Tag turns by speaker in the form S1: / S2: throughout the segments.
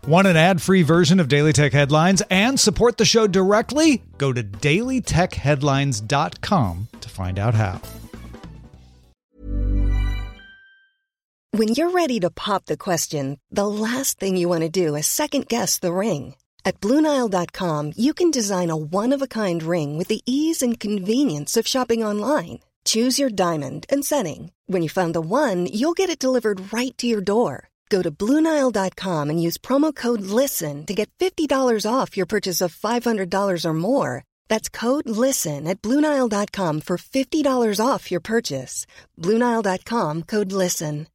S1: Want an ad-free version of Daily Tech Headlines and support the show directly? Go to dailytechheadlines.com to find out how.
S2: When you're ready to pop the question, the last thing you want to do is second-guess the ring. At BlueNile.com, you can design a one-of-a-kind ring with the ease and convenience of shopping online. Choose your diamond and setting. When you find the one, you'll get it delivered right to your door. Go to BlueNile.com and use promo code LISTEN to get $50 off your purchase of $500 or more. That's code LISTEN at BlueNile.com for $50 off your purchase. BlueNile.com, code LISTEN.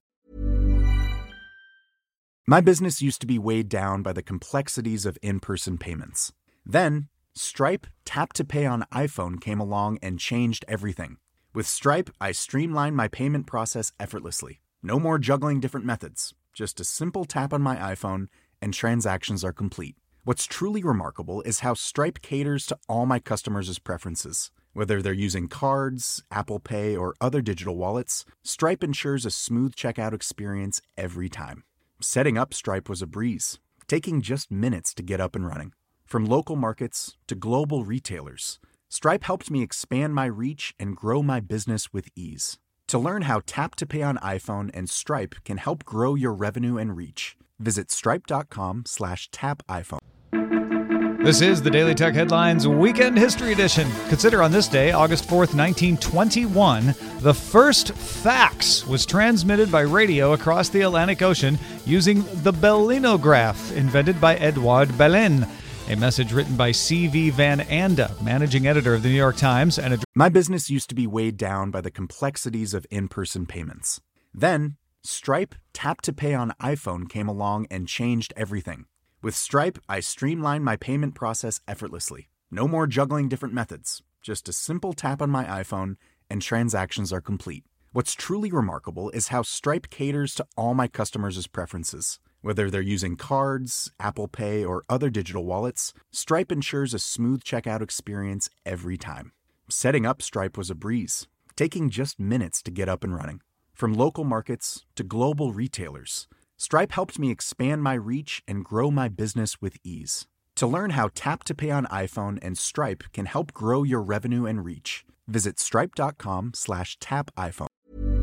S3: My business used to be weighed down by the complexities of in-person payments. Then, Stripe Tap to Pay on iPhone came along and changed everything. With Stripe, I streamlined my payment process effortlessly. No more juggling different methods. Just a simple tap on my iPhone and transactions are complete. What's truly remarkable is how Stripe caters to all my customers' preferences. Whether they're using cards, Apple Pay, or other digital wallets, Stripe ensures a smooth checkout experience every time. Setting up Stripe was a breeze, taking just minutes to get up and running. From local markets to global retailers, Stripe helped me expand my reach and grow my business with ease. To learn how Tap to Pay on iPhone and Stripe can help grow your revenue and reach, visit stripe.com/tapiphone.
S1: This is the Daily Tech Headlines Weekend History Edition. Consider on this day, August 4th, 1921, the first fax was transmitted by radio across the Atlantic Ocean using the Bellinograph, invented by Edouard Belin. A message written by C.V. Van Anda, managing editor of the New York Times.
S3: My business used to be weighed down by the complexities of in-person payments. Then, Stripe Tap to Pay on iPhone came along and changed everything. With Stripe, I streamlined my payment process effortlessly. No more juggling different methods. Just a simple tap on my iPhone and transactions are complete. What's truly remarkable is how Stripe caters to all my customers' preferences. Whether they're using cards, Apple Pay, or other digital wallets, Stripe ensures a smooth checkout experience every time. Setting up Stripe was a breeze, taking just minutes to get up and running. From local markets to global retailers, Stripe helped me expand my reach and grow my business with ease. To learn how Tap to Pay on iPhone and Stripe can help grow your revenue and reach, visit stripe.com/tapiphone.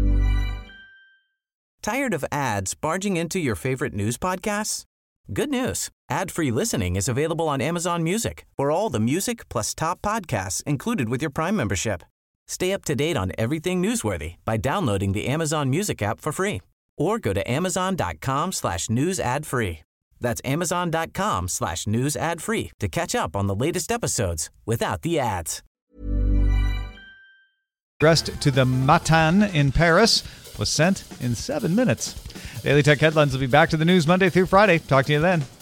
S4: Tired of ads barging into your favorite news podcasts? Good news. Ad-free listening is available on Amazon Music for all the music plus top podcasts included with your Prime membership. Stay up to date on everything newsworthy by downloading the Amazon Music app for free or go to amazon.com/news ad free. That's amazon.com/news ad free to catch up on the latest episodes without the ads.
S1: Addressed to the Matin in Paris was sent in 7 minutes. Daily Tech Headlines will be back to the news Monday through Friday. Talk to you then.